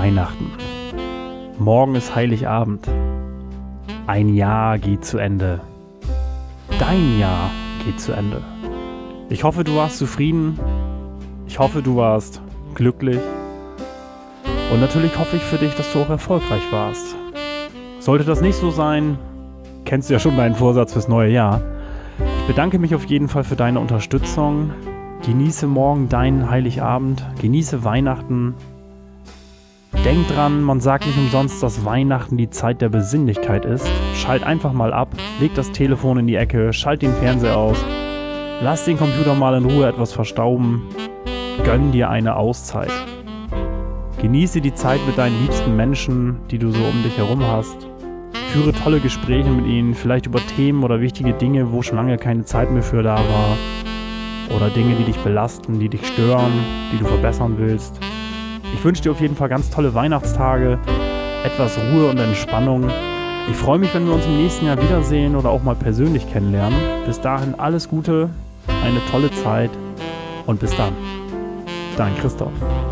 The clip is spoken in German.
Weihnachten. Morgen ist Heiligabend. Ein Jahr geht zu Ende. Dein Jahr geht zu Ende. Ich hoffe, du warst zufrieden. Ich hoffe, du warst glücklich. Und natürlich hoffe ich für dich, dass du auch erfolgreich warst. Sollte das nicht so sein, kennst du ja schon deinen Vorsatz fürs neue Jahr. Ich bedanke mich auf jeden Fall für deine Unterstützung. Genieße morgen deinen Heiligabend. Genieße Weihnachten. Denk dran, man sagt nicht umsonst, dass Weihnachten die Zeit der Besinnlichkeit ist. Schalt einfach mal ab, leg das Telefon in die Ecke, schalt den Fernseher aus. Lass den Computer mal in Ruhe etwas verstauben. Gönn dir eine Auszeit. Genieße die Zeit mit deinen liebsten Menschen, die du so um dich herum hast. Führe tolle Gespräche mit ihnen, vielleicht über Themen oder wichtige Dinge, wo schon lange keine Zeit mehr für da war. Oder Dinge, die dich belasten, die dich stören, die du verbessern willst. Ich wünsche dir auf jeden Fall ganz tolle Weihnachtstage, etwas Ruhe und Entspannung. Ich freue mich, wenn wir uns im nächsten Jahr wiedersehen oder auch mal persönlich kennenlernen. Bis dahin alles Gute, eine tolle Zeit und bis dann. Dein Christoph.